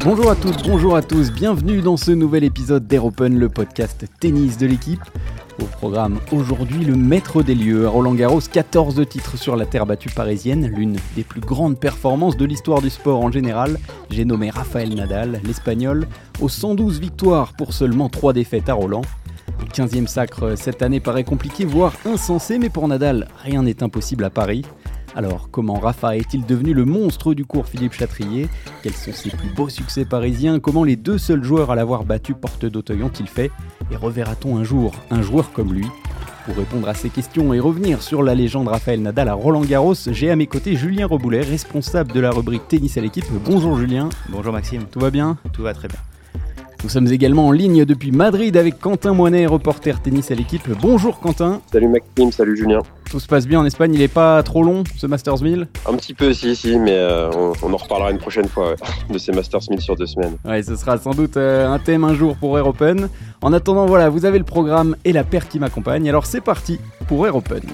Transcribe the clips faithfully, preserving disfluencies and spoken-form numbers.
Bonjour à toutes, bonjour à tous, bienvenue dans ce nouvel épisode d'Air Open, le podcast tennis de l'équipe. Au programme aujourd'hui, le maître des lieux à Roland-Garros, quatorze titres sur la terre battue parisienne, l'une des plus grandes performances de l'histoire du sport en général. J'ai nommé Rafael Nadal, l'Espagnol, aux cent douze victoires pour seulement trois défaites à Roland. Le quinzième sacre cette année paraît compliqué, voire insensé, mais pour Nadal, rien n'est impossible à Paris. Alors, comment Rafa est-il devenu le monstre du cours Philippe Chatrier ? Quels sont ses plus beaux succès parisiens ? Comment les deux seuls joueurs à l'avoir battu porte d'Auteuil ont-ils fait ? Et reverra-t-on un jour un joueur comme lui ? Pour répondre à ces questions et revenir sur la légende Rafael Nadal à Roland-Garros, j'ai à mes côtés Julien Reboulet, responsable de la rubrique Tennis à l'équipe. Bonjour Julien. Bonjour Maxime. Tout va bien ? Tout va très bien. Nous sommes également en ligne depuis Madrid avec Quentin Moinet, reporter tennis à l'équipe. Bonjour Quentin. Salut Maxime, salut Julien. Tout se passe bien en Espagne, il est pas trop long ce Masters mille ? Un petit peu si, si, mais euh, on, on en reparlera une prochaine fois ouais, de ces Masters mille sur deux semaines. Ouais, ce sera sans doute euh, un thème un jour pour Air Open. En attendant, voilà, vous avez le programme et la paire qui m'accompagne. Alors c'est parti pour Air Open.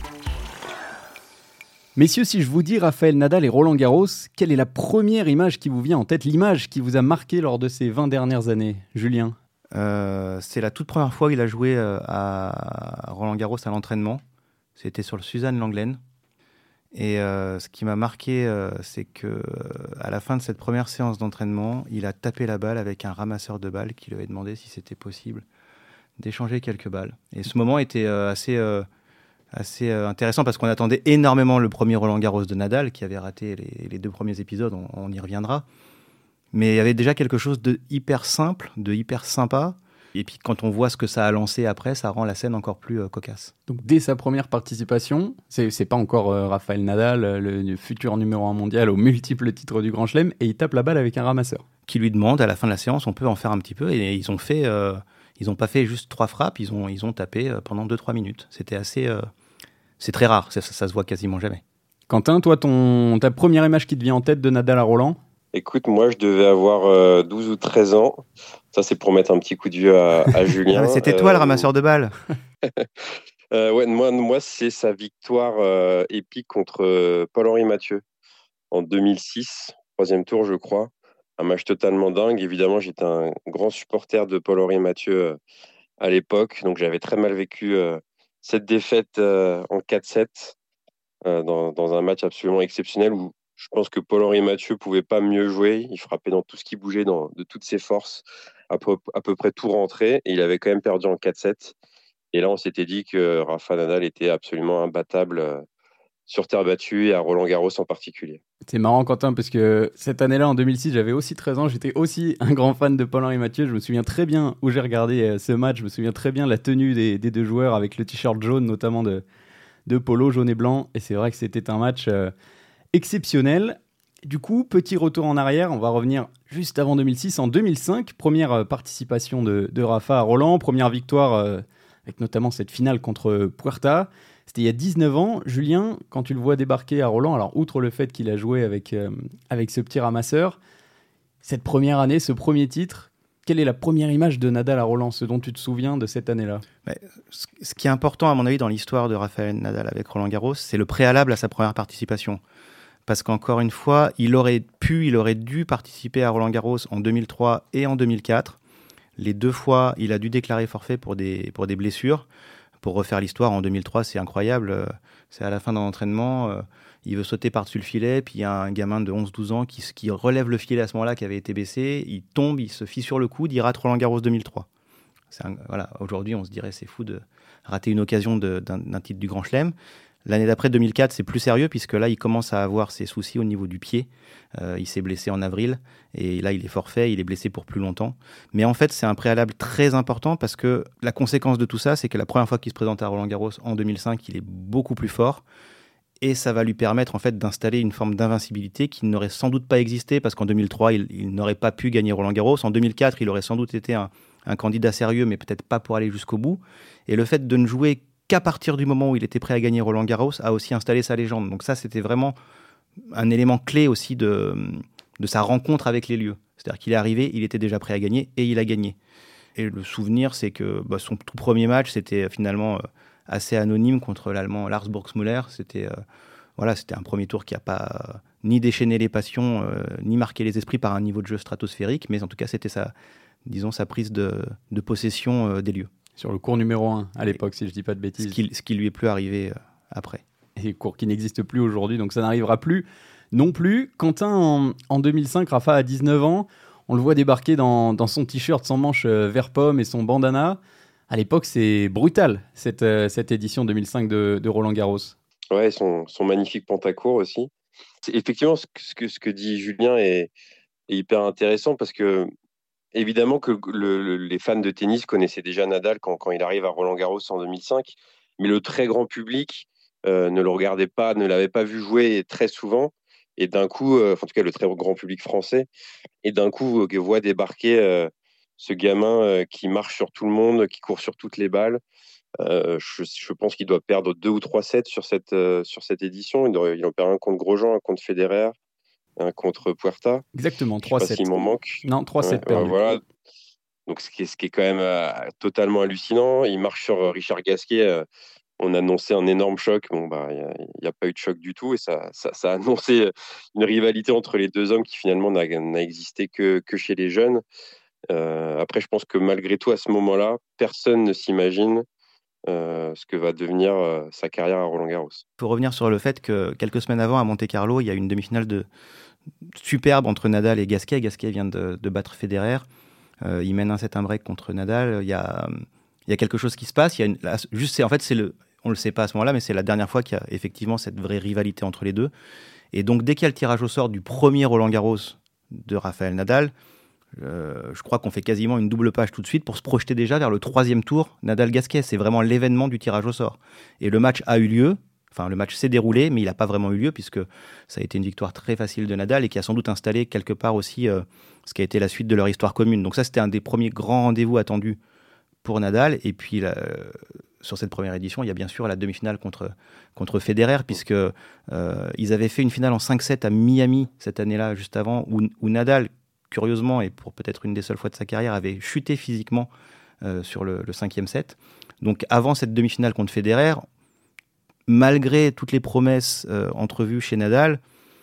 Messieurs, si je vous dis Rafael Nadal et Roland-Garros, quelle est la première image qui vous vient en tête, l'image qui vous a marqué lors de ces vingt dernières années ? Julien ? euh, C'est la toute première fois qu'il a joué euh, à Roland-Garros à l'entraînement. C'était sur le Suzanne Lenglen. Et euh, ce qui m'a marqué, euh, c'est qu'à la fin de cette première séance d'entraînement, il a tapé la balle avec un ramasseur de balles qui lui avait demandé si c'était possible d'échanger quelques balles. Et ce moment était euh, assez... Euh, assez euh, intéressant parce qu'on attendait énormément le premier Roland-Garros de Nadal qui avait raté les, les deux premiers épisodes, on, on y reviendra. Mais il y avait déjà quelque chose de hyper simple, de hyper sympa. Et puis quand on voit ce que ça a lancé après, ça rend la scène encore plus euh, cocasse. Donc dès sa première participation, c'est, c'est pas encore euh, Rafael Nadal, le, le futur numéro un mondial aux multiples titres du Grand Chelem, et il tape la balle avec un ramasseur. Qui lui demande à la fin de la séance, on peut en faire un petit peu. Et ils ont fait, euh, ils ont pas fait juste trois frappes, ils ont, ils ont tapé euh, pendant deux trois minutes. C'était assez... Euh, C'est très rare, ça, ça, ça se voit quasiment jamais. Quentin, toi, ton, ta première image qui te vient en tête de Nadal à Roland ? Écoute, moi je devais avoir euh, douze ou treize ans. Ça c'est pour mettre un petit coup de vieux à, à Julien. C'était toi euh... le ramasseur de balles. euh, ouais, moi, moi c'est sa victoire euh, épique contre euh, Paul-Henri Mathieu en deux mille six, troisième tour je crois. Un match totalement dingue. Évidemment, j'étais un grand supporter de Paul-Henri Mathieu euh, à l'époque, donc j'avais très mal vécu euh, cette défaite euh, en quatre sept euh, dans, dans un match absolument exceptionnel où je pense que Paul-Henri Mathieu ne pouvait pas mieux jouer. Il frappait dans tout ce qui bougeait, dans, de toutes ses forces, à peu, à peu près tout rentré. Et il avait quand même perdu en quatre sept. Et là, on s'était dit que Rafa Nadal était absolument imbattable euh, sur terre battue et à Roland-Garros en particulier. C'est marrant Quentin parce que cette année-là, en deux mille six, j'avais aussi treize ans, j'étais aussi un grand fan de Paul-Henri Mathieu. Je me souviens très bien où j'ai regardé ce match, je me souviens très bien de la tenue des, des deux joueurs avec le t-shirt jaune, notamment de, de Polo, jaune et blanc. Et c'est vrai que c'était un match euh, exceptionnel. Du coup, petit retour en arrière, on va revenir juste avant deux mille six, en deux mille cinq, première euh, participation de, de Rafa à Roland, première victoire euh, avec notamment cette finale contre Puerta. C'était il y a dix-neuf ans. Julien, quand tu le vois débarquer à Roland, alors outre le fait qu'il a joué avec, euh, avec ce petit ramasseur, cette première année, ce premier titre, quelle est la première image de Nadal à Roland, ce dont tu te souviens de cette année-là ? Mais, ce qui est important, à mon avis, dans l'histoire de Rafael Nadal avec Roland-Garros, c'est le préalable à sa première participation. Parce qu'encore une fois, il aurait pu, il aurait dû participer à Roland-Garros en deux mille trois et en deux mille quatre. Les deux fois, il a dû déclarer forfait pour des, pour des blessures. Pour refaire l'histoire, en deux mille trois, c'est incroyable. C'est à la fin d'un entraînement, euh, il veut sauter par-dessus le filet, puis il y a un gamin de onze douze ans qui, qui relève le filet à ce moment-là, qui avait été baissé. Il tombe, il se fisse sur le coude, il rate Roland-Garros deux mille trois. C'est un, voilà, aujourd'hui, on se dirait c'est fou de rater une occasion de, d'un, d'un titre du Grand Chelem. L'année d'après, deux mille quatre, c'est plus sérieux, puisque là, il commence à avoir ses soucis au niveau du pied. Euh, il s'est blessé en avril, et là, il est forfait, il est blessé pour plus longtemps. Mais en fait, c'est un préalable très important, parce que la conséquence de tout ça, c'est que la première fois qu'il se présente à Roland-Garros, en deux mille cinq, il est beaucoup plus fort, et ça va lui permettre, en fait, d'installer une forme d'invincibilité qui n'aurait sans doute pas existé, parce qu'en deux mille trois, il, il n'aurait pas pu gagner Roland-Garros. En deux mille quatre, il aurait sans doute été un, un candidat sérieux, mais peut-être pas pour aller jusqu'au bout. Et le fait de ne jouer qu'à partir du moment où il était prêt à gagner Roland-Garros, a aussi installé sa légende. Donc ça, c'était vraiment un élément clé aussi de, de sa rencontre avec les lieux. C'est-à-dire qu'il est arrivé, il était déjà prêt à gagner, et il a gagné. Et le souvenir, c'est que bah, son tout premier match, c'était finalement euh, assez anonyme contre l'Allemand Lars Burgsmüller. C'était euh, voilà, c'était un premier tour qui n'a pas euh, ni déchaîné les passions, euh, ni marqué les esprits par un niveau de jeu stratosphérique, mais en tout cas, c'était sa, disons, sa prise de, de possession euh, des lieux. Sur le cours numéro un à l'époque, et si je ne dis pas de bêtises. Ce qui, ce qui lui est plus arrivé euh, après. Et cours qui n'existe plus aujourd'hui, donc ça n'arrivera plus non plus. Quentin, en, en deux mille cinq, Rafa a dix-neuf ans. On le voit débarquer dans, dans son t-shirt sans manches euh, vert pomme et son bandana. À l'époque, c'est brutal, cette, euh, cette édition deux mille cinq de, de Roland-Garros. Ouais, son, son magnifique pantacourt aussi. C'est, effectivement, ce que, ce que, ce que dit Julien est, est hyper intéressant parce que, évidemment, que le, le, les fans de tennis connaissaient déjà Nadal quand, quand il arrive à Roland-Garros en deux mille cinq, mais le très grand public euh, ne le regardait pas, ne l'avait pas vu jouer très souvent. Et d'un coup, euh, en tout cas, le très grand public français, et d'un coup, euh, voit débarquer euh, ce gamin euh, qui marche sur tout le monde, qui court sur toutes les balles. Euh, je, je pense qu'il doit perdre deux ou trois sets sur cette, euh, sur cette édition. Il, doit, il en perd un contre Grosjean, un contre Federer, un contre Puerta. Exactement, trois sets. Je sais pas s'il m'en manque. Non, trois sets ouais, perdus. Voilà. Donc, ce qui est, ce qui est quand même euh, totalement hallucinant. Il marche sur euh, Richard Gasquet. Euh, on a annoncé un énorme choc. Bon, bah, il n'y a, a pas eu de choc du tout. Et ça, ça, ça a annoncé une rivalité entre les deux hommes qui finalement n'a, n'a existé que, que chez les jeunes. Euh, après, je pense que malgré tout, à ce moment-là, personne ne s'imagine euh, ce que va devenir euh, sa carrière à Roland-Garros. Il faut revenir sur le fait que quelques semaines avant, à Monte-Carlo, il y a une demi-finale de... superbe entre Nadal et Gasquet. Gasquet vient de, de battre Federer. Euh, il mène un set un break contre Nadal. Il y a, il y a quelque chose qui se passe. Il y a une, juste, c'est, en fait, c'est le, on ne le sait pas à ce moment-là, mais c'est la dernière fois qu'il y a effectivement cette vraie rivalité entre les deux. Et donc, dès qu'il y a le tirage au sort du premier Roland-Garros de Rafael Nadal, euh, je crois qu'on fait quasiment une double page tout de suite pour se projeter déjà vers le troisième tour Nadal-Gasquet. C'est vraiment l'événement du tirage au sort. Et le match a eu lieu. Enfin, le match s'est déroulé, mais il n'a pas vraiment eu lieu puisque ça a été une victoire très facile de Nadal et qui a sans doute installé quelque part aussi euh, ce qui a été la suite de leur histoire commune. Donc ça, c'était un des premiers grands rendez-vous attendus pour Nadal. Et puis, la, euh, sur cette première édition, il y a bien sûr la demi-finale contre, contre Federer puisque euh, ils avaient fait une finale en cinq sept à Miami cette année-là, juste avant, où, où Nadal, curieusement, et pour peut-être une des seules fois de sa carrière, avait chuté physiquement euh, sur le, le cinquième set. Donc avant cette demi-finale contre Federer, malgré toutes les promesses euh, entrevues chez Nadal,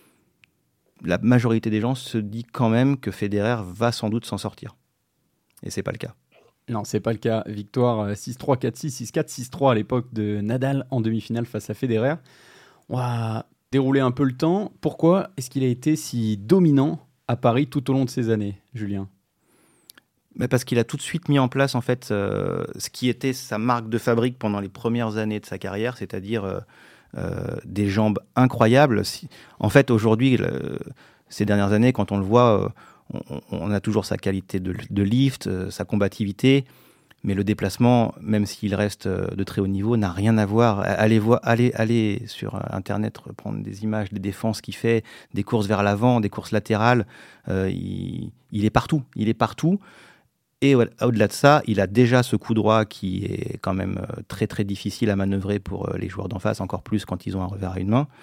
la majorité des gens se dit quand même que Federer va sans doute s'en sortir. Et c'est pas le cas. Non, c'est pas le cas. Victoire six trois, quatre six, six quatre, six trois à l'époque de Nadal en demi-finale face à Federer. On va dérouler un peu le temps. Pourquoi est-ce qu'il a été si dominant à Paris tout au long de ces années, Julien ? Mais parce qu'il a tout de suite mis en place en fait euh, ce qui était sa marque de fabrique pendant les premières années de sa carrière, c'est-à-dire euh, euh, des jambes incroyables. Si, en fait, aujourd'hui, le, ces dernières années, quand on le voit, euh, on, on a toujours sa qualité de, de lift, euh, sa combativité, mais le déplacement, même s'il reste de très haut niveau, n'a rien à voir. Allez, voir, allez, allez sur Internet prendre des images des défenses qu'il fait, des courses vers l'avant, des courses latérales. Euh, il, il est partout. Il est partout. Et au-delà de ça, il a déjà ce coup droit qui est quand même très très difficile à manœuvrer pour les joueurs d'en face, encore plus quand ils ont un revers à une main.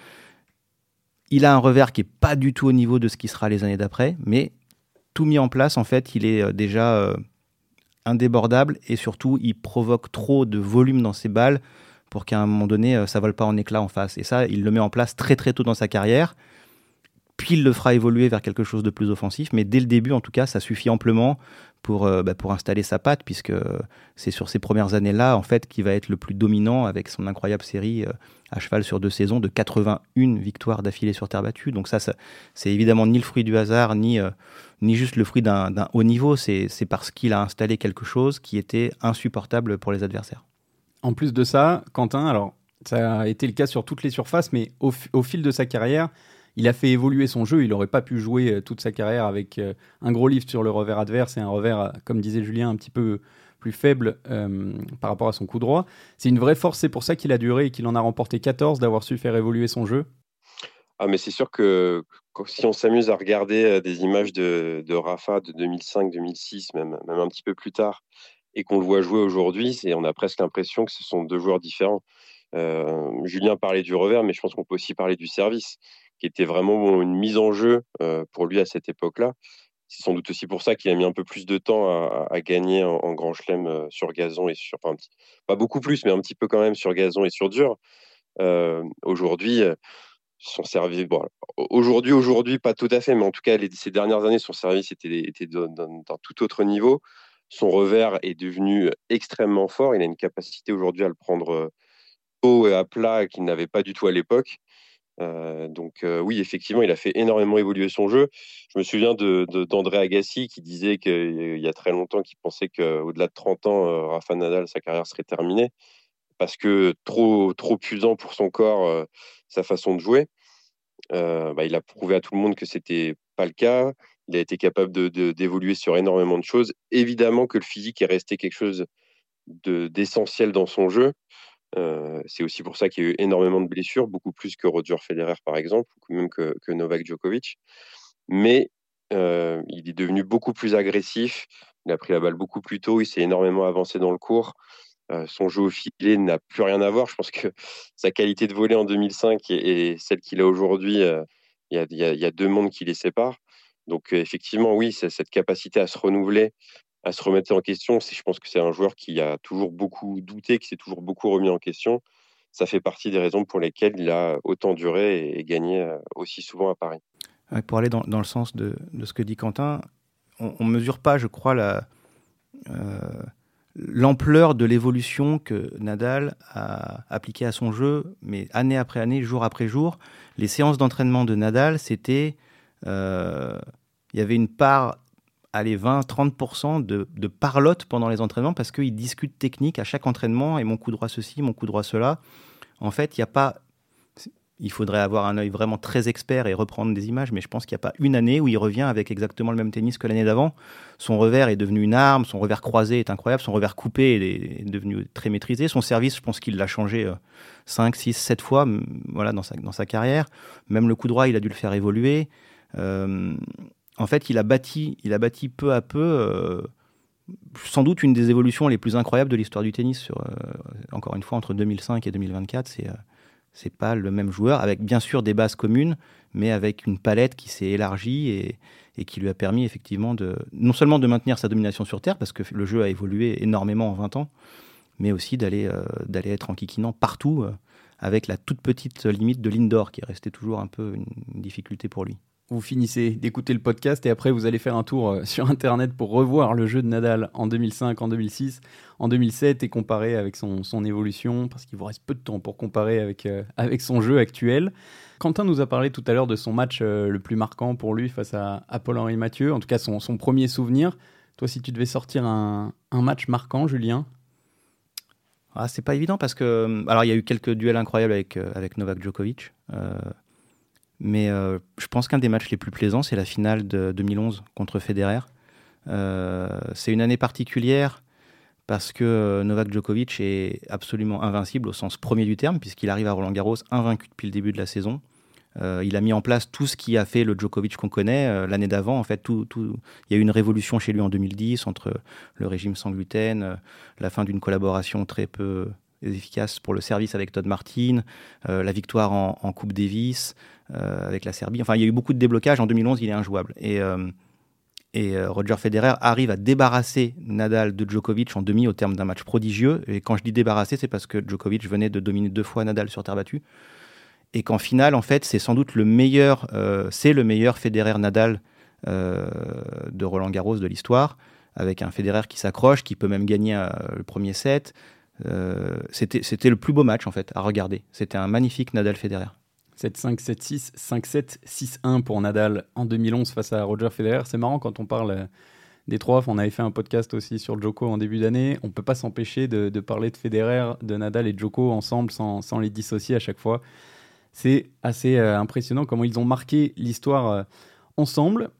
Il a un revers qui n'est pas du tout au niveau de ce qui sera les années d'après, mais tout mis en place, en fait, il est déjà indébordable et surtout, il provoque trop de volume dans ses balles pour qu'à un moment donné, ça ne vole pas en éclats en face. Et ça, il le met en place très très tôt dans sa carrière. Puis il le fera évoluer vers quelque chose de plus offensif, mais dès le début, en tout cas, ça suffit amplement pour, euh, bah, pour installer sa patte, puisque c'est sur ces premières années-là, en fait, qu'il va être le plus dominant avec son incroyable série euh, à cheval sur deux saisons de quatre-vingt-une victoires d'affilée sur terre battue. Donc ça, ça c'est évidemment ni le fruit du hasard, ni, euh, ni juste le fruit d'un, d'un haut niveau, c'est, c'est parce qu'il a installé quelque chose qui était insupportable pour les adversaires. En plus de ça, Quentin, alors ça a été le cas sur toutes les surfaces, mais au, au fil de sa carrière, il a fait évoluer son jeu. Il n'aurait pas pu jouer toute sa carrière avec un gros lift sur le revers adverse et un revers, comme disait Julien, un petit peu plus faible euh, par rapport à son coup droit. C'est une vraie force, c'est pour ça qu'il a duré et qu'il en a remporté quatorze, d'avoir su faire évoluer son jeu. Ah, mais c'est sûr que si on s'amuse à regarder des images de, de Rafa de deux mille cinq, deux mille six, même, même un petit peu plus tard, et qu'on le voit jouer aujourd'hui, c'est, on a presque l'impression que ce sont deux joueurs différents. Euh, Julien parlait du revers, mais je pense qu'on peut aussi parler du service, qui était vraiment une mise en jeu euh, pour lui à cette époque-là. C'est sans doute aussi pour ça qu'il a mis un peu plus de temps à, à gagner en, en Grand Chelem euh, sur gazon et sur, enfin, un petit, pas beaucoup plus, mais un petit peu quand même sur gazon et sur dur. Euh, aujourd'hui, son service, bon, aujourd'hui, aujourd'hui, pas tout à fait, mais en tout cas, les, ces dernières années, son service était, était d'un tout autre niveau. Son revers est devenu extrêmement fort. Il a une capacité aujourd'hui à le prendre haut et à plat qu'il n'avait pas du tout à l'époque. Euh, donc euh, oui, effectivement, il a fait énormément évoluer son jeu. Je me souviens de, de, d'André Agassi qui disait qu'il y a très longtemps qu'il pensait qu'au-delà de trente ans, euh, Rafa Nadal, sa carrière serait terminée parce que trop, trop usant pour son corps, euh, sa façon de jouer. Euh, bah, il a prouvé à tout le monde que c'était pas le cas. Il a été capable de, de, d'évoluer sur énormément de choses. Évidemment que le physique est resté quelque chose de, d'essentiel dans son jeu. Euh, c'est aussi pour ça qu'il y a eu énormément de blessures, beaucoup plus que Roger Federer par exemple, ou même que, que Novak Djokovic. Mais euh, il est devenu beaucoup plus agressif, il a pris la balle beaucoup plus tôt, il s'est énormément avancé dans le court. Euh, son jeu au filet n'a plus rien à voir. Je pense que sa qualité de volley en deux mille cinq et, et celle qu'il a aujourd'hui, euh, il y, a, y, a, y a deux mondes qui les séparent. Donc euh, effectivement, oui, c'est cette capacité à se renouveler, à se remettre en question. Je pense que c'est un joueur qui a toujours beaucoup douté, qui s'est toujours beaucoup remis en question. Ça fait partie des raisons pour lesquelles il a autant duré et, et gagné aussi souvent à Paris. Ouais, pour aller dans, dans le sens de, de ce que dit Quentin, on ne mesure pas, je crois, la, euh, l'ampleur de l'évolution que Nadal a appliquée à son jeu, mais année après année, jour après jour. Les séances d'entraînement de Nadal, c'était... Euh, il y avait une part... allez, vingt à trente pour cent de, de parlotte pendant les entraînements parce qu'ils discutent technique à chaque entraînement et mon coup droit ceci, mon coup droit cela. En fait, il n'y a pas... Il faudrait avoir un œil vraiment très expert et reprendre des images, mais je pense qu'il n'y a pas une année où il revient avec exactement le même tennis que l'année d'avant. Son revers est devenu une arme, son revers croisé est incroyable, son revers coupé est, est devenu très maîtrisé. Son service, je pense qu'il l'a changé cinq, six, sept fois voilà, dans, sa, dans sa carrière. Même le coup droit, il a dû le faire évoluer. Euh, En fait, il a bâti, il a bâti peu à peu, euh, sans doute une des évolutions les plus incroyables de l'histoire du tennis. Sur, euh, encore une fois, entre deux mille cinq et deux mille vingt-quatre, c'est, euh, c'est pas le même joueur, avec bien sûr des bases communes, mais avec une palette qui s'est élargie et, et qui lui a permis effectivement de, non seulement de maintenir sa domination sur terre, parce que le jeu a évolué énormément en vingt ans, mais aussi d'aller, euh, d'aller être enquiquinant partout, euh, avec la toute petite limite de l'indoor, qui est restée toujours un peu une, une difficulté pour lui. Vous finissez d'écouter le podcast et après vous allez faire un tour sur Internet pour revoir le jeu de Nadal en deux mille cinq, en deux mille six, en deux mille sept et comparer avec son, son évolution, parce qu'il vous reste peu de temps pour comparer avec, euh, avec son jeu actuel. Quentin nous a parlé tout à l'heure de son match euh, le plus marquant pour lui face à, à Paul-Henri Mathieu, en tout cas son, son premier souvenir. Toi, si tu devais sortir un, un match marquant, Julien ? Ah, c'est pas évident parce que... Alors, il y a eu quelques duels incroyables avec, euh, avec Novak Djokovic. Euh... Mais euh, je pense qu'un des matchs les plus plaisants, c'est la finale de deux mille onze contre Federer. Euh, c'est une année particulière parce que Novak Djokovic est absolument invincible au sens premier du terme, puisqu'il arrive à Roland-Garros invaincu depuis le début de la saison. Euh, il a mis en place tout ce qui a fait le Djokovic qu'on connaît. Euh, l'année d'avant, en fait, tout, tout... il y a eu une révolution chez lui en deux mille dix entre le régime sans gluten, euh, la fin d'une collaboration très peu efficace pour le service avec Todd Martin, euh, la victoire en, en Coupe Davis euh, avec la Serbie. Enfin, il y a eu beaucoup de déblocages. En deux mille onze, il est injouable. Et, euh, et euh, Roger Federer arrive à débarrasser Nadal de Djokovic en demi au terme d'un match prodigieux. Et quand je dis débarrasser, c'est parce que Djokovic venait de dominer deux fois Nadal sur terre battue. Et qu'en finale, en fait, c'est sans doute le meilleur, euh, c'est le meilleur Federer-Nadal euh, de Roland-Garros de l'histoire, avec un Federer qui s'accroche, qui peut même gagner euh, le premier set. Euh, c'était, c'était le plus beau match en fait à regarder. C'était un magnifique Nadal-Federer. sept cinq, sept six, cinq sept, six un pour Nadal en deux mille onze face à Roger Federer. C'est marrant quand on parle des trois. On avait fait un podcast aussi sur Djoko en début d'année. On ne peut pas s'empêcher de, de parler de Federer, de Nadal et de Djoko ensemble sans, sans les dissocier à chaque fois. C'est assez euh, impressionnant comment ils ont marqué l'histoire euh, ensemble.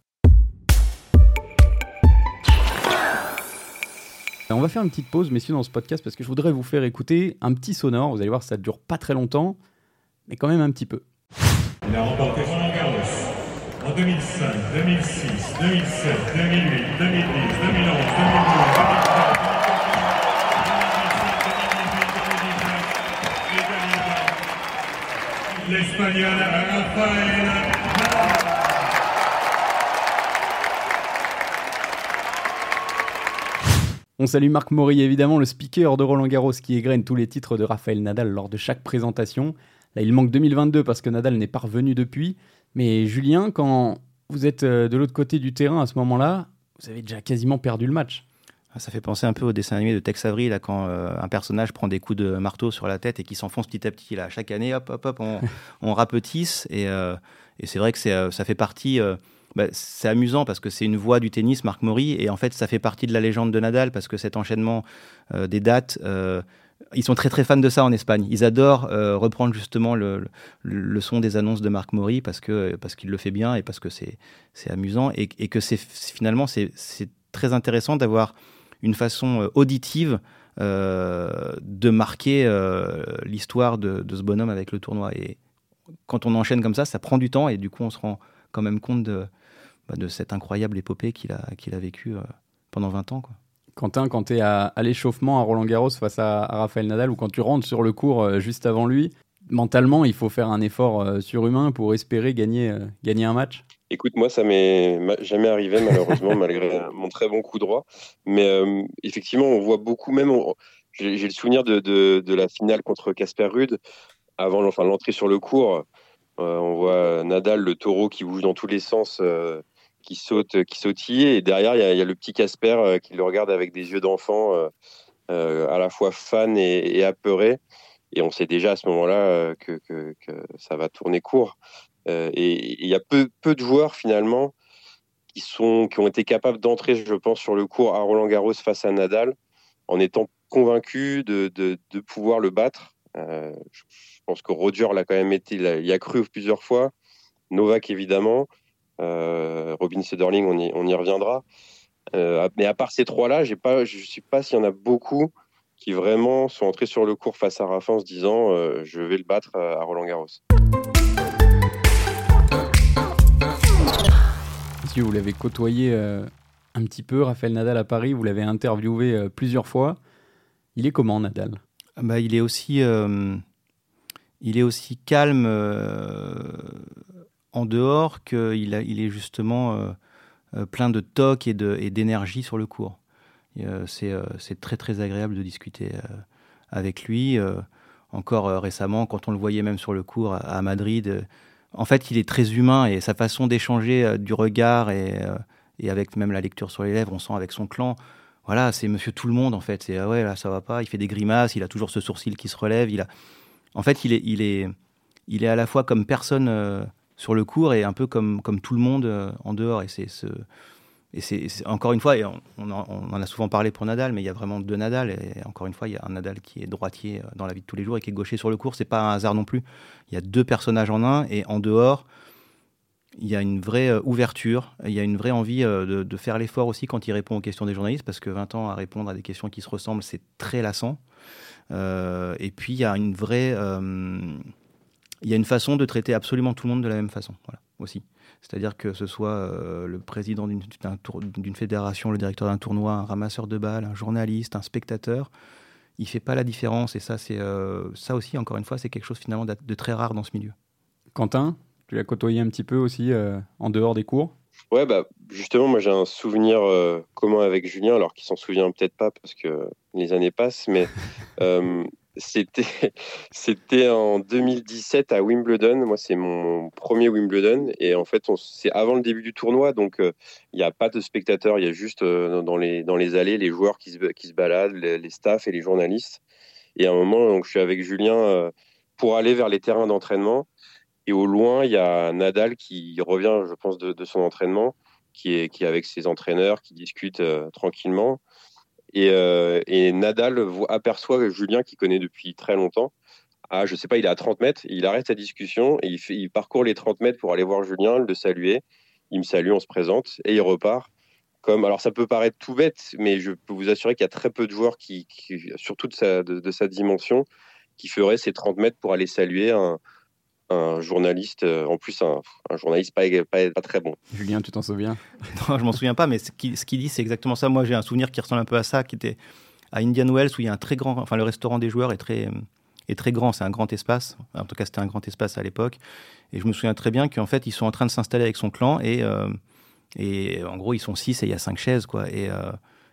On va faire une petite pause, messieurs, dans ce podcast parce que je voudrais vous faire écouter un petit sonore. Vous allez voir, ça ne dure pas très longtemps, mais quand même un petit peu. Il a remporté Roland-Garros en deux mille cinq, deux mille six, deux mille sept, deux mille huit, deux mille dix, deux mille onze, deux mille douze, deux mille treize, deux mille dix-sept, deux mille dix-huit, deux mille dix-neuf, deux mille vingt. L'Espagnol Rafael Nadal. On salue Marc Maury, évidemment, le speaker de Roland-Garros qui égrène tous les titres de Rafael Nadal lors de chaque présentation. Là, il manque deux mille vingt-deux parce que Nadal n'est pas revenu depuis. Mais Julien, quand vous êtes de l'autre côté du terrain à ce moment-là, vous avez déjà quasiment perdu le match. Ça fait penser un peu au dessin animé de Tex Avery, là, quand euh, un personnage prend des coups de marteau sur la tête et qui s'enfonce petit à petit. Là. Chaque année, hop, hop, hop, on, on rapetisse. Et, euh, et c'est vrai que c'est, euh, ça fait partie... Euh, bah, c'est amusant parce que c'est une voix du tennis, Marc Maury. Et en fait, ça fait partie de la légende de Nadal parce que cet enchaînement euh, des dates... Euh, ils sont très très fans de ça en Espagne. Ils adorent euh, reprendre justement le, le, le son des annonces de Marc Maury parce, que, parce qu'il le fait bien et parce que c'est, c'est amusant. Et, et que c'est, finalement, c'est, c'est très intéressant d'avoir une façon auditive euh, de marquer euh, l'histoire de, de ce bonhomme avec le tournoi. Et quand on enchaîne comme ça, ça prend du temps et du coup, on se rend quand même compte de, bah, de cette incroyable épopée qu'il a, qu'il a vécue euh, pendant vingt ans, quoi. Quentin, quand tu es à, à l'échauffement à Roland-Garros face à, à Rafael Nadal ou quand tu rentres sur le court euh, juste avant lui, mentalement, il faut faire un effort euh, surhumain pour espérer gagner, euh, gagner un match? Écoute, moi, ça m'est jamais arrivé, malheureusement, malgré mon très bon coup droit. Mais euh, effectivement, on voit beaucoup, même, on, j'ai, j'ai le souvenir de, de, de la finale contre Casper Ruud, avant enfin, l'entrée sur le court. Euh, on voit Nadal, le taureau qui bouge dans tous les sens, euh, qui saute, qui sautille. Et derrière, il y, y a le petit Casper euh, qui le regarde avec des yeux d'enfant, euh, euh, à la fois fan et, et apeuré. Et on sait déjà à ce moment-là euh, que, que, que ça va tourner court. Euh, et il y a peu, peu de joueurs finalement qui, sont, qui ont été capables d'entrer, je pense, sur le court à Roland-Garros face à Nadal en étant convaincus de, de, de pouvoir le battre. Euh, je pense que Roger l'a quand même été, il, a, il a cru plusieurs fois. Novak évidemment, euh, Robin Söderling, on y, on y reviendra. Euh, mais à part ces trois-là, j'ai pas, je ne sais pas s'il y en a beaucoup qui vraiment sont entrés sur le court face à Rafa en se disant euh, je vais le battre à Roland-Garros. Si vous l'avez côtoyé euh, un petit peu, Rafael Nadal à Paris, vous l'avez interviewé euh, plusieurs fois. Il est comment, Nadal ? Bah, il est aussi, euh, il est aussi calme euh, en dehors qu'il a, il est justement euh, euh, plein de toc et, de, et d'énergie sur le court. Et, euh, c'est, euh, c'est très très agréable de discuter euh, avec lui. Euh, encore euh, récemment, quand on le voyait même sur le court à, à Madrid, euh, en fait, il est très humain et sa façon d'échanger euh, du regard et, euh, et avec même la lecture sur les lèvres, on sent avec son clan. Voilà, c'est monsieur tout le monde en fait. C'est ah ouais, là ça va pas. Il fait des grimaces, il a toujours ce sourcil qui se relève. Il a, en fait, il est, il est, il est à la fois comme personne euh, sur le court et un peu comme comme tout le monde euh, en dehors. Et c'est ce, et c'est, c'est encore une fois, et on, on, en, on en a souvent parlé pour Nadal, mais il y a vraiment deux Nadal. Et encore une fois, il y a un Nadal qui est droitier dans la vie de tous les jours et qui est gaucher sur le court. C'est pas un hasard non plus. Il y a deux personnages en un et en dehors. Il y a une vraie euh, ouverture, il y a une vraie envie euh, de, de faire l'effort aussi quand il répond aux questions des journalistes, parce que vingt ans à répondre à des questions qui se ressemblent, c'est très lassant. Euh, et puis, il y a une vraie... Euh, il y a une façon de traiter absolument tout le monde de la même façon, voilà, aussi. C'est-à-dire que ce soit euh, le président d'une, d'un tour, d'une fédération, le directeur d'un tournoi, un ramasseur de balles, un journaliste, un spectateur, il ne fait pas la différence. Et ça, c'est, euh, ça aussi, encore une fois, c'est quelque chose finalement de, de très rare dans ce milieu. Quentin ? Tu l'as côtoyé un petit peu aussi euh, en dehors des cours ? Ouais, bah, justement, moi j'ai un souvenir euh, commun avec Julien, alors qu'il s'en souvient peut-être pas parce que les années passent, mais euh, c'était, c'était en deux mille dix-sept à Wimbledon. Moi, c'est mon premier Wimbledon. Et en fait, on, c'est avant le début du tournoi, donc il euh, n'y a pas de spectateurs, il y a juste euh, dans, les, dans les allées les joueurs qui se, qui se baladent, les, les staffs et les journalistes. Et à un moment, donc, je suis avec Julien euh, pour aller vers les terrains d'entraînement. Et au loin, il y a Nadal qui revient, je pense, de, de son entraînement, qui est, qui est avec ses entraîneurs, qui discutent euh, tranquillement. Et, euh, et Nadal voit, aperçoit Julien, qui connaît depuis très longtemps. Ah, je sais pas, il est à trente mètres. Il arrête sa discussion et il, fait, il parcourt les trente mètres pour aller voir Julien, le saluer. Il me salue, on se présente et il repart. Comme, alors, ça peut paraître tout bête, mais je peux vous assurer qu'il y a très peu de joueurs, qui, qui, surtout de sa, de, de sa dimension, qui feraient ces trente mètres pour aller saluer un un journaliste, euh, en plus un, un journaliste pas, pas, pas très bon. Julien, tu t'en souviens ? Non, je m'en souviens pas, mais ce qu'il, ce qu'il dit, c'est exactement ça. Moi, j'ai un souvenir qui ressemble un peu à ça, qui était à Indian Wells, où il y a un très grand... Enfin, le restaurant des joueurs est très, est très grand, c'est un grand espace. En tout cas, c'était un grand espace à l'époque. Et je me souviens très bien qu'en fait, ils sont en train de s'installer avec son clan, et, euh, et en gros, ils sont six et il y a cinq chaises, quoi. Et, euh,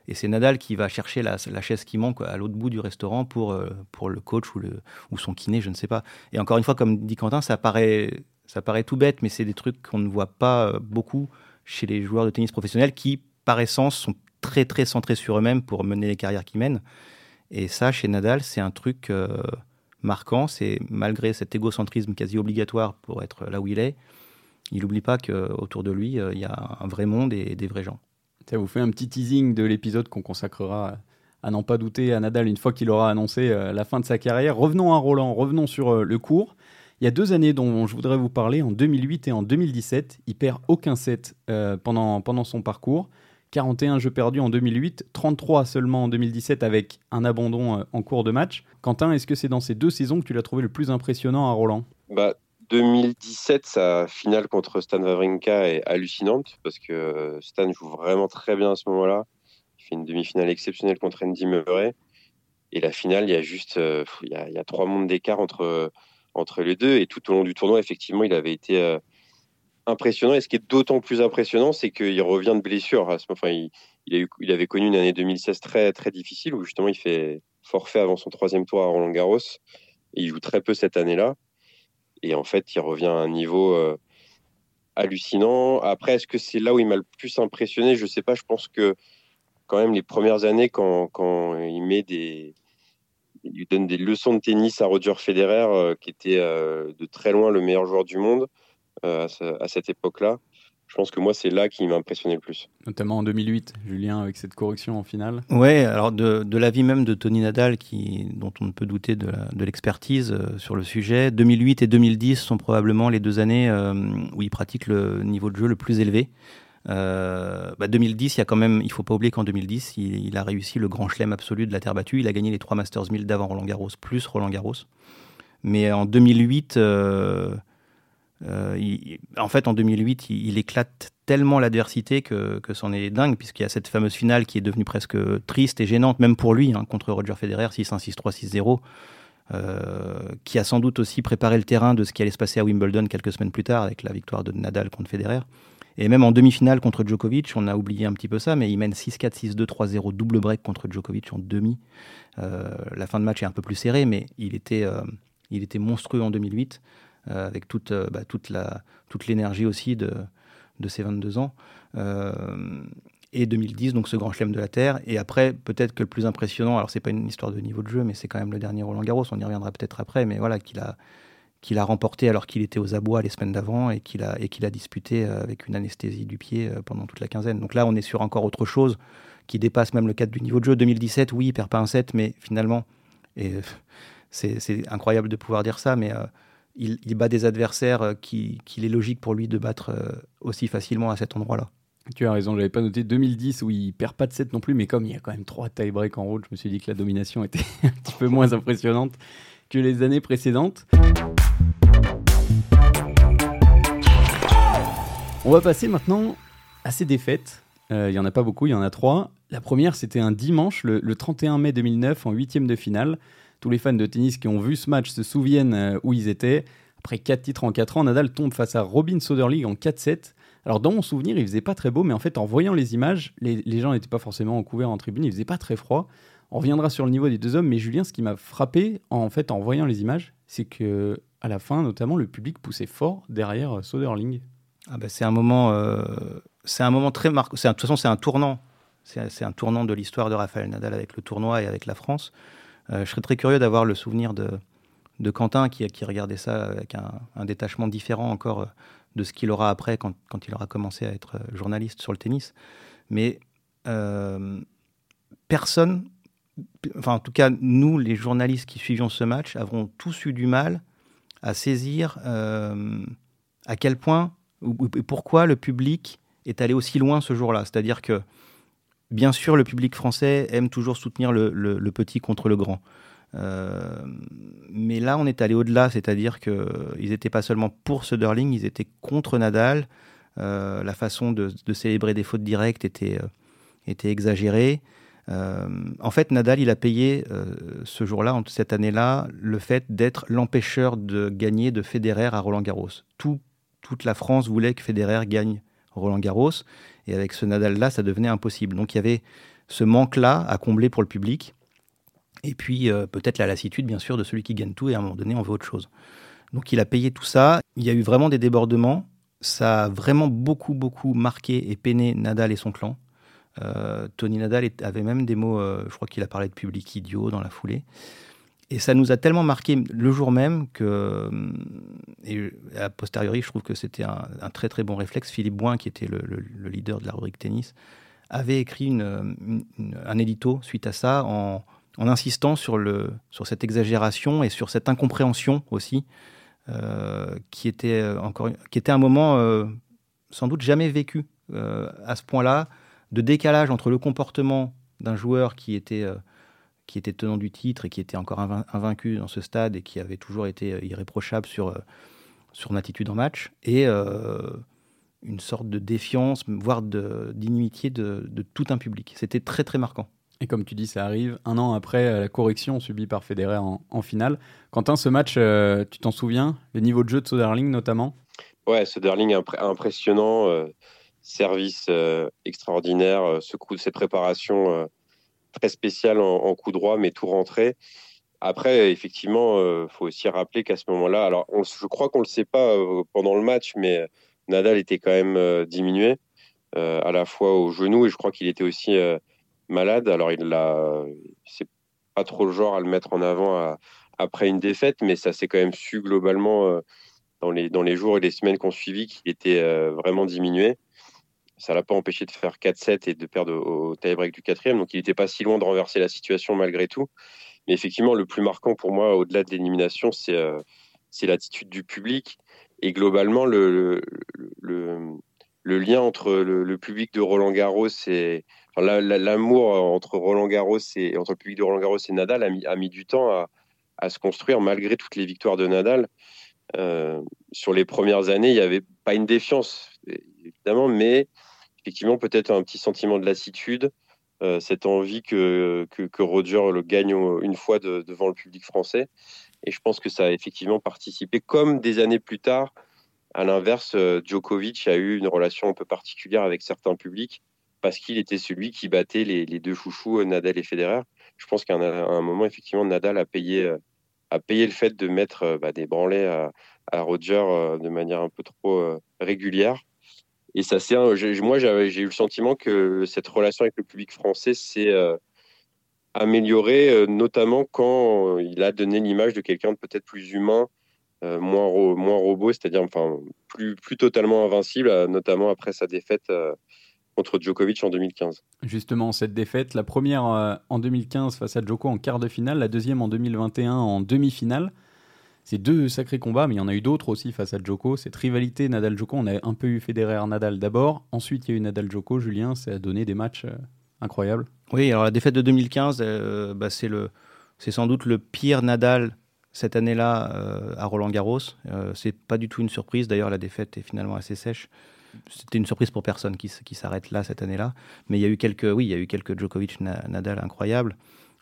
Et c'est Nadal qui va chercher la, la chaise qui manque à l'autre bout du restaurant pour, euh, pour le coach ou, le, ou son kiné, je ne sais pas. Et encore une fois, comme dit Quentin, ça paraît, ça paraît tout bête, mais c'est des trucs qu'on ne voit pas beaucoup chez les joueurs de tennis professionnels qui, par essence, sont très, très centrés sur eux-mêmes pour mener les carrières qu'ils mènent. Et ça, chez Nadal, c'est un truc euh, marquant. C'est malgré cet égocentrisme quasi obligatoire pour être là où il est, il n'oublie pas qu'autour de lui, euh, il y a un vrai monde et des vrais gens. Ça vous fait un petit teasing de l'épisode qu'on consacrera à n'en pas douter à Nadal une fois qu'il aura annoncé euh, la fin de sa carrière. Revenons à Roland, revenons sur euh, le court. Il y a deux années dont je voudrais vous parler, en deux mille huit et en deux mille dix-sept. Il perd aucun set euh, pendant, pendant son parcours. quarante et un jeux perdus en deux mille huit, trente-trois seulement en deux mille dix-sept avec un abandon euh, en cours de match. Quentin, est-ce que c'est dans ces deux saisons que tu l'as trouvé le plus impressionnant à Roland ? Bah, deux mille dix-sept, sa finale contre Stan Wawrinka est hallucinante parce que Stan joue vraiment très bien à ce moment-là. Il fait une demi-finale exceptionnelle contre Andy Murray. Et la finale, il y a juste euh, il, y a, il y a trois mondes d'écart entre, entre les deux. Et tout au long du tournoi, effectivement, il avait été euh, impressionnant. Et ce qui est d'autant plus impressionnant, c'est qu'il revient de blessure. Enfin, il, il, a eu, il avait connu une année deux mille seize très, très difficile où justement, il fait forfait avant son troisième tour à Roland-Garros. Et il joue très peu cette année-là. Et en fait, il revient à un niveau euh, hallucinant. Après, est-ce que c'est là où il m'a le plus impressionné ? Je ne sais pas. Je pense que quand même, les premières années, quand, quand il met des... il lui donne des leçons de tennis à Roger Federer, euh, qui était euh, de très loin le meilleur joueur du monde euh, à, ce, à cette époque-là. Je pense que moi, c'est là qui m'a impressionné le plus. Notamment en deux mille huit, Julien, avec cette correction en finale. Ouais, alors de, de l'avis même de Tony Nadal, qui, dont on ne peut douter de, la, de l'expertise euh, sur le sujet, deux mille huit et deux mille dix sont probablement les deux années euh, où il pratique le niveau de jeu le plus élevé. Euh, bah deux mille dix, il y a quand même, il faut pas oublier qu'en deux mille dix, il, il a réussi le grand chelem absolu de la terre battue. Il a gagné les trois Masters mille d'avant Roland-Garros, plus Roland-Garros. Mais en deux mille huit... Euh, Euh, il, en fait, en deux mille huit, il, il éclate tellement l'adversité que, que c'en est dingue, puisqu'il y a cette fameuse finale qui est devenue presque triste et gênante, même pour lui, hein, contre Roger Federer, six un, six trois, six zéro, euh, qui a sans doute aussi préparé le terrain de ce qui allait se passer à Wimbledon quelques semaines plus tard, avec la victoire de Nadal contre Federer. Et même en demi-finale contre Djokovic, on a oublié un petit peu ça, mais il mène six quatre, six deux, trois zéro, double break contre Djokovic en demi. Euh, la fin de match est un peu plus serrée, mais il était, euh, il était monstrueux en deux mille huit. Euh, avec toute, euh, bah, toute, la, toute l'énergie aussi de, de ses vingt-deux ans. Euh, et deux mille dix, donc ce grand chelem de la Terre. Et après, peut-être que le plus impressionnant, alors c'est pas une histoire de niveau de jeu, mais c'est quand même le dernier Roland-Garros, on y reviendra peut-être après, mais voilà, qu'il a, qu'il a remporté alors qu'il était aux abois les semaines d'avant et qu'il a, et qu'il a disputé avec une anesthésie du pied pendant toute la quinzaine. Donc là, on est sur encore autre chose qui dépasse même le cadre du niveau de jeu. deux mille dix-sept, oui, il perd pas un set, mais finalement, et c'est, c'est incroyable de pouvoir dire ça, mais... Euh, Il, il bat des adversaires qui, qu'il est logique pour lui de battre aussi facilement à cet endroit-là. Tu as raison, je n'avais pas noté deux mille dix où il perd pas de set non plus, mais comme il y a quand même trois tie-breaks en route, je me suis dit que la domination était un petit peu moins impressionnante que les années précédentes. On va passer maintenant à ses défaites. Euh, il n'y en a pas beaucoup, il y en a trois. La première, c'était un dimanche, le, le trente et un mai deux mille neuf, en huitième de finale. Tous les fans de tennis qui ont vu ce match se souviennent où ils étaient. Après quatre titres en quatre ans, Nadal tombe face à Robin Söderling en quatre sept. Alors dans mon souvenir, il faisait pas très beau, mais en fait en voyant les images, les, les gens n'étaient pas forcément couverts en tribune, il faisait pas très froid. On reviendra sur le niveau des deux hommes, mais Julien, ce qui m'a frappé en fait en voyant les images, c'est que à la fin, notamment, le public poussait fort derrière Söderling. Ah ben c'est un moment, euh, c'est un moment très marquant. De toute façon, c'est un tournant. C'est, c'est un tournant de l'histoire de Rafael Nadal avec le tournoi et avec la France. Euh, je serais très curieux d'avoir le souvenir de, de Quentin qui, qui regardait ça avec un, un détachement différent encore de ce qu'il aura après quand, quand il aura commencé à être journaliste sur le tennis. Mais euh, personne, enfin en tout cas nous les journalistes qui suivions ce match, avons tous eu du mal à saisir euh, à quel point et pourquoi le public est allé aussi loin ce jour-là. C'est-à-dire que bien sûr, le public français aime toujours soutenir le, le, le petit contre le grand. Euh, mais là, on est allé au-delà, c'est-à-dire qu'ils n'étaient pas seulement pour Söderling, ils étaient contre Nadal. Euh, la façon de, de célébrer des fautes directes était, euh, était exagérée. Euh, en fait, Nadal, il a payé euh, ce jour-là, cette année-là, le fait d'être l'empêcheur de gagner de Federer à Roland-Garros. Tout, toute la France voulait que Federer gagne Roland-Garros. Et avec ce Nadal-là, ça devenait impossible. Donc il y avait ce manque-là à combler pour le public. Et puis, euh, peut-être la lassitude, bien sûr, de celui qui gagne tout, et à un moment donné, on veut autre chose. Donc, il a payé tout ça. Il y a eu vraiment des débordements. Ça a vraiment beaucoup, beaucoup marqué et peiné Nadal et son clan. Euh, Tony Nadal avait même des mots, euh, je crois qu'il a parlé de public idiot dans la foulée. Et ça nous a tellement marqué le jour même que, et a posteriori, je trouve que c'était un, un très, très bon réflexe. Philippe Boin, qui était le, le, le leader de la rubrique tennis, avait écrit une, une, un édito suite à ça en... en insistant sur, le, sur cette exagération et sur cette incompréhension aussi, euh, qui, était encore, qui était un moment euh, sans doute jamais vécu euh, à ce point-là, de décalage entre le comportement d'un joueur qui était, euh, qui était tenant du titre et qui était encore invaincu dans ce stade et qui avait toujours été irréprochable sur, euh, sur son attitude en match, et euh, une sorte de défiance, voire de, d'inimitié de, de tout un public. C'était très très marquant. Et comme tu dis, ça arrive un an après la correction subie par Federer en, en finale. Quentin, ce match, euh, tu t'en souviens? Le niveau de jeu de Söderling notamment? Ouais, Söderling imp- impressionnant, euh, service euh, extraordinaire, euh, ce coup, cette préparation euh, très spéciale en, en coup droit, mais tout rentré. Après, effectivement, il euh, faut aussi rappeler qu'à ce moment-là, alors on, je crois qu'on ne le sait pas euh, pendant le match, mais Nadal était quand même euh, diminué, euh, à la fois au genou, et je crois qu'il était aussi... Euh, malade. Alors, il a, c'est pas trop le genre à le mettre en avant à, après une défaite, mais ça s'est quand même su globalement euh, dans, les, dans les jours et les semaines qu'on suivi qu'il était euh, vraiment diminué. Ça l'a pas empêché de faire quatre sept et de perdre au, au tie-break du quatrième, donc il n'était pas si loin de renverser la situation malgré tout. Mais effectivement, le plus marquant pour moi, au-delà de l'élimination, c'est, euh, c'est l'attitude du public et globalement le, le, le, le lien entre le, le public de Roland-Garros et enfin, la, la, l'amour entre Roland-Garros et entre le public de Roland-Garros et Nadal a mis, a mis du temps à, à se construire malgré toutes les victoires de Nadal. Euh, sur les premières années, il n'y avait pas une défiance, évidemment, mais effectivement, peut-être un petit sentiment de lassitude, euh, cette envie que, que, que Roger le gagne une fois de, devant le public français. Et je pense que ça a effectivement participé, comme des années plus tard. À l'inverse, Djokovic a eu une relation un peu particulière avec certains publics parce qu'il était celui qui battait les, les deux chouchous, Nadal et Federer. Je pense qu'à un, à un moment, effectivement, Nadal a payé, a payé le fait de mettre bah, des branlées à, à Roger de manière un peu trop euh, régulière. Et ça, c'est un, j'ai, moi, j'avais, j'ai eu le sentiment que cette relation avec le public français s'est euh, améliorée, euh, notamment quand il a donné l'image de quelqu'un de peut-être plus humain, Euh, moins, ro- moins robot, c'est-à-dire enfin, plus, plus totalement invincible, euh, notamment après sa défaite euh, contre Djokovic en deux mille quinze. Justement, cette défaite, la première euh, en deux mille quinze face à Djoko en quart de finale, la deuxième en deux mille vingt et un en demi-finale. C'est deux sacrés combats, mais il y en a eu d'autres aussi face à Djoko. Cette rivalité Nadal-Djoko, on a un peu eu Federer-Nadal d'abord, ensuite il y a eu Nadal-Djoko. Julien, ça a donné des matchs euh, incroyables. Oui, alors la défaite de deux mille quinze, euh, bah, c'est, le, c'est sans doute le pire Nadal cette année-là euh, à Roland-Garros. Euh, c'est pas du tout une surprise. D'ailleurs, la défaite est finalement assez sèche. C'était une surprise pour personne qui, qui s'arrête là cette année-là. Mais il y a eu quelques, oui, il y a eu quelques Djokovic-Nadal incroyables.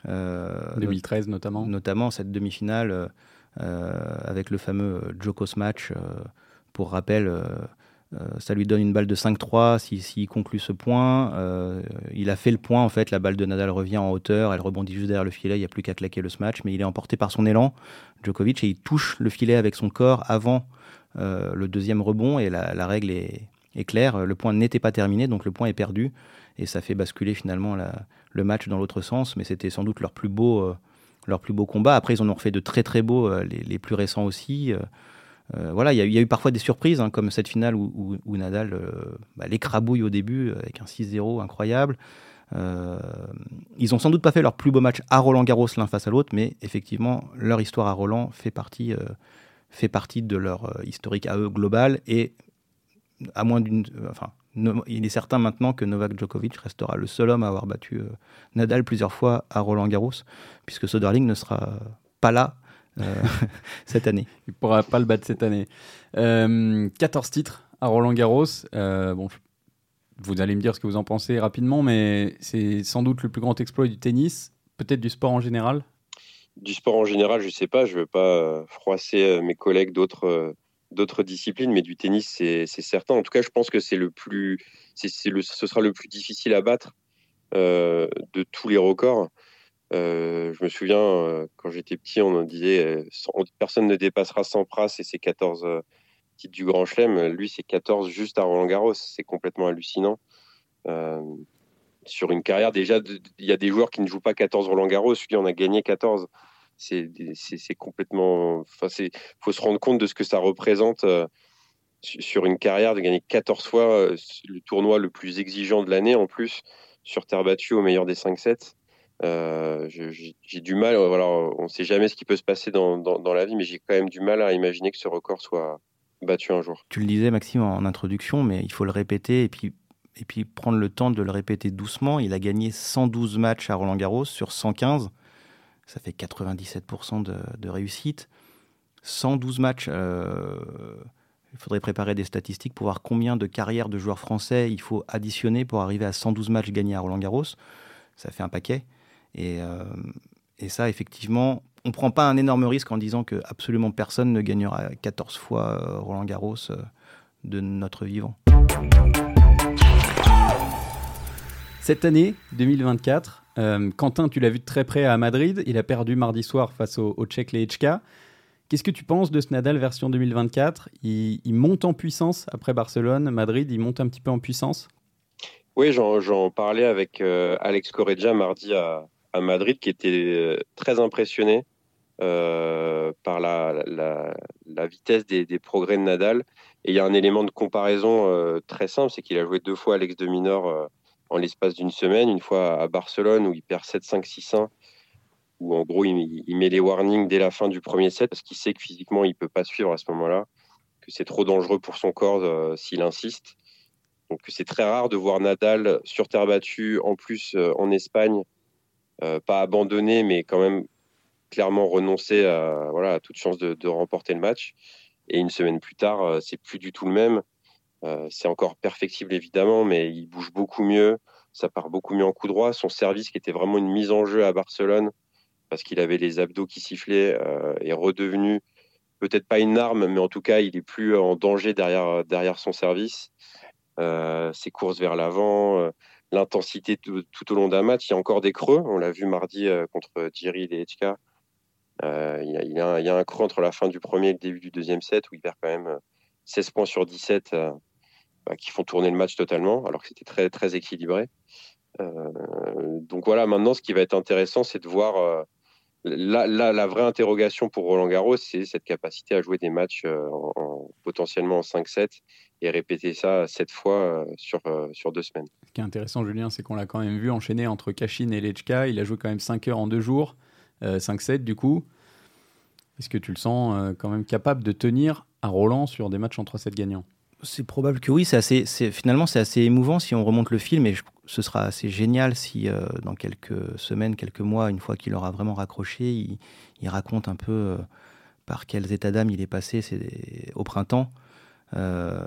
Euh, deux mille treize notamment. Notamment cette demi-finale euh, avec le fameux Djokos match. Euh, pour rappel, euh, euh, ça lui donne une balle de cinq trois s'il si, si conclut ce point. Euh, il a fait le point, en fait. La balle de Nadal revient en hauteur. Elle rebondit juste derrière le filet. Il n'y a plus qu'à claquer le smash. Mais il est emporté par son élan, Djokovic, et il touche le filet avec son corps avant euh, le deuxième rebond. Et la, la règle est, est claire. Le point n'était pas terminé, donc le point est perdu. Et ça fait basculer finalement la, le match dans l'autre sens. Mais c'était sans doute leur plus beau, euh, leur plus beau combat. Après, ils en ont refait de très très beaux, euh, les, les plus récents aussi. Euh, Euh, voilà, il y, y a eu parfois des surprises, hein, comme cette finale où, où, où Nadal euh, bah, l'écrabouille au début avec un six zéro incroyable. Euh, ils n'ont sans doute pas fait leur plus beau match à Roland-Garros l'un face à l'autre, mais effectivement, leur histoire à Roland fait partie, euh, fait partie de leur euh, historique à eux global. Et à moins d'une, euh, enfin, no, il est certain maintenant que Novak Djokovic restera le seul homme à avoir battu euh, Nadal plusieurs fois à Roland-Garros, puisque Söderling ne sera pas là Euh, cette année. Il ne pourra pas le battre cette année. Euh, quatorze titres à Roland-Garros. Euh, bon, vous allez me dire ce que vous en pensez rapidement, mais c'est sans doute le plus grand exploit du tennis, peut-être du sport en général. Du sport en général, je ne sais pas. Je ne veux pas froisser mes collègues d'autres, d'autres disciplines, mais du tennis, c'est, c'est certain. En tout cas, je pense que c'est le plus, c'est, c'est le, ce sera le plus difficile à battre. euh, de tous les records. Euh, je me souviens, euh, quand j'étais petit, on en disait euh, cent, personne ne dépassera Sampras et ses quatorze euh, titres du Grand Chelem. Lui, c'est quatorze juste à Roland-Garros. C'est complètement hallucinant. Euh, sur une carrière, déjà, il y a des joueurs qui ne jouent pas quatorze Roland-Garros. Lui, on a gagné quatorze. C'est, c'est, c'est complètement... Enfin, il faut se rendre compte de ce que ça représente euh, sur une carrière, de gagner quatorze fois euh, le tournoi le plus exigeant de l'année, en plus, sur terre battue au meilleur des cinq sept. Euh, j'ai, j'ai du mal, voilà, on ne sait jamais ce qui peut se passer dans, dans, dans la vie, mais j'ai quand même du mal à imaginer que ce record soit battu un jour. Tu le disais, Maxime, en introduction, mais il faut le répéter et puis, et puis prendre le temps de le répéter doucement. Il a gagné cent douze matchs à Roland-Garros sur cent quinze. Ça fait quatre-vingt-dix-sept pour cent de, de réussite. cent douze matchs. Euh, il faudrait préparer des statistiques pour voir combien de carrières de joueurs français il faut additionner pour arriver à cent douze matchs gagnés à Roland-Garros. Ça fait un paquet. Et, euh, et ça, effectivement, on ne prend pas un énorme risque en disant que absolument personne ne gagnera quatorze fois Roland-Garros de notre vivant. Cette année, deux mille vingt-quatre, euh, Quentin, tu l'as vu de très près à Madrid. Il a perdu mardi soir face au, au Tchèque Lehečka. Qu'est-ce que tu penses de ce Nadal version deux mille vingt-quatre ? il, il monte en puissance après Barcelone. Madrid, il monte un petit peu en puissance ? Oui, j'en, j'en parlais avec euh, Alex Correggia mardi à, à Madrid, qui était très impressionné euh, par la, la, la vitesse des, des progrès de Nadal. Et il y a un élément de comparaison euh, très simple, c'est qu'il a joué deux fois Alex de Minaur euh, en l'espace d'une semaine, une fois à Barcelone où il perd sept cinq six un, où en gros il, il met les warnings dès la fin du premier set parce qu'il sait que physiquement il ne peut pas suivre à ce moment-là, que c'est trop dangereux pour son corps euh, s'il insiste. Donc c'est très rare de voir Nadal sur terre battue, en plus euh, en Espagne, euh, pas abandonné, mais quand même clairement renoncer à, voilà, à toute chance de, de remporter le match. Et une semaine plus tard, euh, c'est plus du tout le même. Euh, c'est encore perfectible évidemment, mais il bouge beaucoup mieux, ça part beaucoup mieux en coup droit. Son service, qui était vraiment une mise en jeu à Barcelone, parce qu'il avait les abdos qui sifflaient, euh, est redevenu peut-être pas une arme, mais en tout cas, il est plus en danger derrière, derrière son service. Euh, ses courses vers l'avant, euh, l'intensité tout, tout au long d'un match. Il y a encore des creux. On l'a vu mardi euh, contre Jiří Lehečka. Euh, il, y a, il, y a un, il y a un creux entre la fin du premier et le début du deuxième set où il perd quand même seize points sur dix-sept euh, bah, qui font tourner le match totalement, alors que c'était très, très équilibré. Euh, donc voilà, maintenant, ce qui va être intéressant, c'est de voir euh, la, la, la vraie interrogation pour Roland Garros, c'est cette capacité à jouer des matchs euh, en, en, potentiellement en cinq sept et répéter ça sept fois euh, sur, euh, sur deux semaines. Ce qui est intéressant, Julien, c'est qu'on l'a quand même vu enchaîner entre Cachin et Lehečka. Il a joué quand même cinq heures en deux jours, euh, cinq sept du coup. Est-ce que tu le sens euh, quand même capable de tenir à Roland sur des matchs en trois sept gagnants ? C'est probable que oui. C'est assez, c'est, finalement, c'est assez émouvant si on remonte le film, et je, ce sera assez génial si euh, dans quelques semaines, quelques mois, une fois qu'il aura vraiment raccroché, il, il raconte un peu euh, par quels états d'âme il est passé c'est, au printemps. Euh,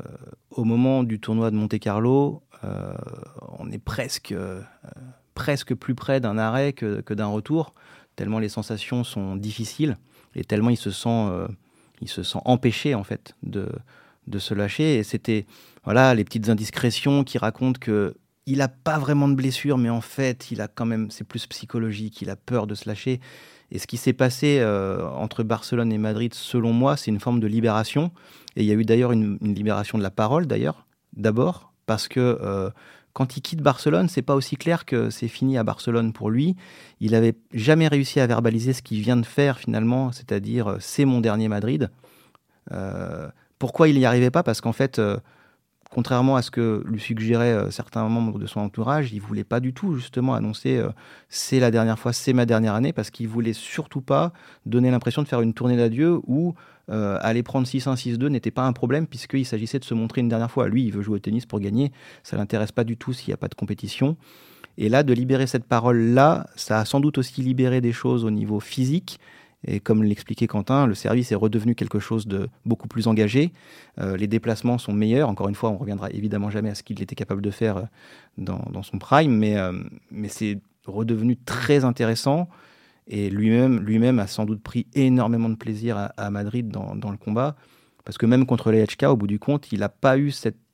au moment du tournoi de Monte-Carlo, euh, on est presque, euh, presque plus près d'un arrêt que, que d'un retour, tellement les sensations sont difficiles et tellement il se sent, euh, il se sent empêché en fait de, de se lâcher. Et c'était voilà, les petites indiscrétions qui racontent que il n'a pas vraiment de blessure, mais en fait, il a quand même, c'est plus psychologique, il a peur de se lâcher. Et ce qui s'est passé euh, entre Barcelone et Madrid, selon moi, c'est une forme de libération. Et il y a eu d'ailleurs une, une libération de la parole, d'ailleurs, d'abord, parce que euh, quand il quitte Barcelone, c'est pas aussi clair que c'est fini à Barcelone pour lui. Il n'avait jamais réussi à verbaliser ce qu'il vient de faire, finalement, c'est-à-dire euh, « c'est mon dernier Madrid euh, ». Pourquoi il n'y arrivait pas ? Parce qu'en fait, euh, contrairement à ce que lui suggéraient euh, certains membres de son entourage, il ne voulait pas du tout justement annoncer euh, « c'est la dernière fois, c'est ma dernière année », parce qu'il ne voulait surtout pas donner l'impression de faire une tournée d'adieu où euh, aller prendre six un, six deux n'était pas un problème, puisqu'il s'agissait de se montrer une dernière fois. Lui, il veut jouer au tennis pour gagner, ça ne l'intéresse pas du tout s'il n'y a pas de compétition. Et là, de libérer cette parole-là, ça a sans doute aussi libéré des choses au niveau physique. Et comme l'expliquait Quentin, le service est redevenu quelque chose de beaucoup plus engagé. Euh, les déplacements sont meilleurs. Encore une fois, on ne reviendra évidemment jamais à ce qu'il était capable de faire dans, dans son prime, mais, euh, mais c'est redevenu très intéressant. Et lui-même, lui-même a sans doute pris énormément de plaisir à, à Madrid dans, dans le combat. Parce que même contre Lehečka, au bout du compte, il n'a pas eu cette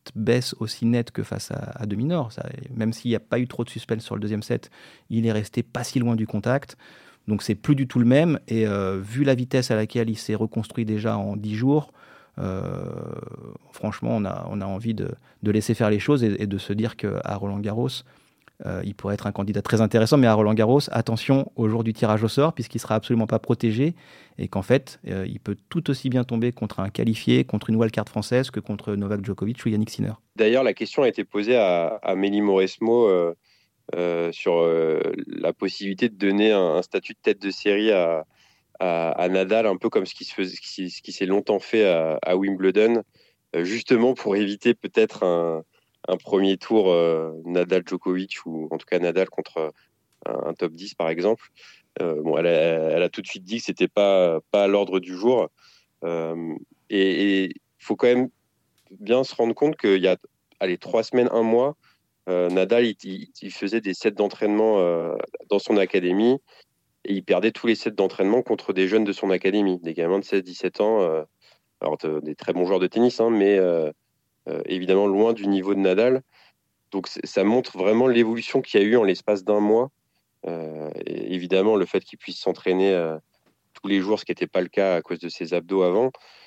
baisse aussi nette que face à, à de Minaur. Ça, même s'il n'y a pas eu trop de suspense sur le deuxième set, il est resté pas si loin du contact. Donc c'est plus du tout le même. Et euh, vu la vitesse à laquelle il s'est reconstruit déjà en dix jours, euh, franchement, on a, on a envie de, de laisser faire les choses et, et de se dire qu'à Roland-Garros, Euh, il pourrait être un candidat très intéressant, mais à Roland-Garros, attention au jour du tirage au sort, puisqu'il ne sera absolument pas protégé, et qu'en fait, euh, il peut tout aussi bien tomber contre un qualifié, contre une wildcard française, que contre Novak Djokovic ou Yannick Sinner. D'ailleurs, la question a été posée à, à Mélie Mauresmo euh, euh, sur euh, la possibilité de donner un, un statut de tête de série à, à, à Nadal, un peu comme ce qui, se faisait, ce qui, ce qui s'est longtemps fait à, à Wimbledon, euh, justement pour éviter peut-être un un premier tour euh, Nadal-Djokovic, ou en tout cas Nadal contre euh, un top dix par exemple. Euh, bon, elle a, elle a tout de suite dit que c'était pas, pas à l'ordre du jour. Euh, et il faut quand même bien se rendre compte qu'il y a allez, trois semaines, un mois, euh, Nadal il, il, il faisait des sets d'entraînement euh, dans son académie et il perdait tous les sets d'entraînement contre des jeunes de son académie, des gamins de seize dix-sept ans, euh, alors de, des très bons joueurs de tennis, hein, mais euh, Euh, évidemment loin du niveau de Nadal. Donc ça montre vraiment l'évolution qu'il y a eu en l'espace d'un mois. Euh, et évidemment, le fait qu'il puisse s'entraîner euh, tous les jours, ce qui n'était pas le cas à cause de ses abdos avant,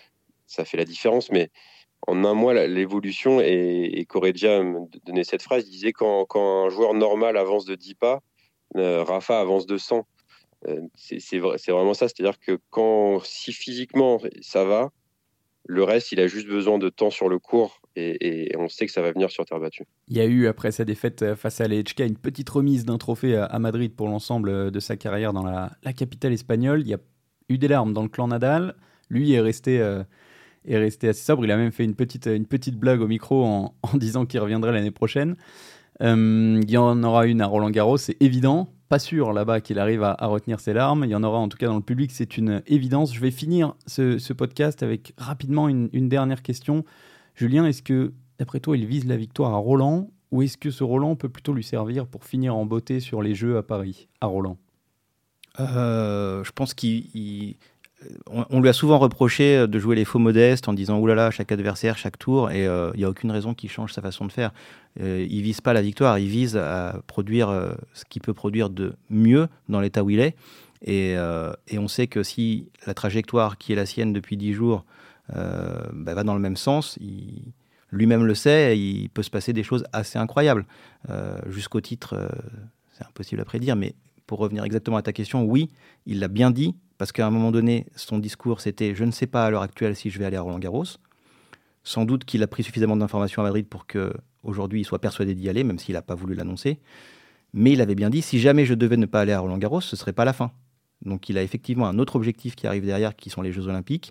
ça fait la différence. Mais en un mois, l'évolution, et, et Correggia donnait cette phrase, il disait quand, quand un joueur normal avance de dix pas, euh, Rafa avance de cent. Euh, c'est, c'est, vrai, c'est vraiment ça, c'est-à-dire que quand, si physiquement ça va, le reste, il a juste besoin de temps sur le court et, et on sait que ça va venir sur terre battue. Il y a eu, après sa défaite face à l'E H K, une petite remise d'un trophée à, à Madrid pour l'ensemble de sa carrière dans la, la capitale espagnole. Il y a eu des larmes dans le clan Nadal. Lui est resté, euh, est resté assez sobre. Il a même fait une petite, une petite blague au micro en, en disant qu'il reviendrait l'année prochaine. Euh, il y en aura une à Roland-Garros, c'est évident. Pas sûr là-bas qu'il arrive à, à retenir ses larmes. Il y en aura en tout cas dans le public, c'est une évidence. Je vais finir ce, ce podcast avec rapidement une, une dernière question. Julien, est-ce que, d'après toi, il vise la victoire à Roland ou est-ce que ce Roland peut plutôt lui servir pour finir en beauté sur les Jeux à Paris, à Roland ? euh, Je pense qu'il... Il... On lui a souvent reproché de jouer les faux modestes en disant « oulala, chaque adversaire, chaque tour », et il euh, n'y a aucune raison qu'il change sa façon de faire. Euh, il ne vise pas la victoire, il vise à produire euh, ce qu'il peut produire de mieux dans l'état où il est. Et, euh, et on sait que si la trajectoire qui est la sienne depuis dix jours euh, bah, va dans le même sens, il, lui-même le sait, il peut se passer des choses assez incroyables. Euh, jusqu'au titre, euh, c'est impossible à prédire, mais pour revenir exactement à ta question, oui, il l'a bien dit, parce qu'à un moment donné, son discours, c'était « je ne sais pas à l'heure actuelle si je vais aller à Roland-Garros ». Sans doute qu'il a pris suffisamment d'informations à Madrid pour qu'aujourd'hui, il soit persuadé d'y aller, même s'il n'a pas voulu l'annoncer. Mais il avait bien dit « si jamais je devais ne pas aller à Roland-Garros, ce ne serait pas la fin ». Donc il a effectivement un autre objectif qui arrive derrière, qui sont les Jeux Olympiques.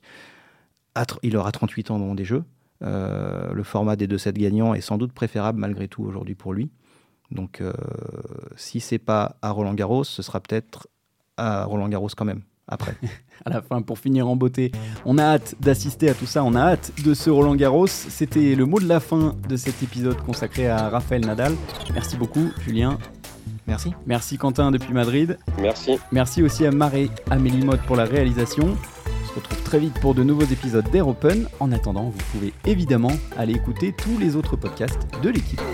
Il aura trente-huit ans au moment des Jeux. Euh, le format des deux sets gagnants est sans doute préférable malgré tout aujourd'hui pour lui. Donc euh, si ce n'est pas à Roland-Garros, ce sera peut-être à Roland-Garros quand même. Après. À la fin, pour finir en beauté, on a hâte d'assister à tout ça, on a hâte de ce Roland-Garros. C'était le mot de la fin de cet épisode consacré à Rafael Nadal. Merci beaucoup, Julien. Merci. Merci, Quentin, depuis Madrid. Merci. Merci aussi à Maré, Amélie Motte pour la réalisation. On se retrouve très vite pour de nouveaux épisodes d'Air Open. En attendant, vous pouvez évidemment aller écouter tous les autres podcasts de l'équipe.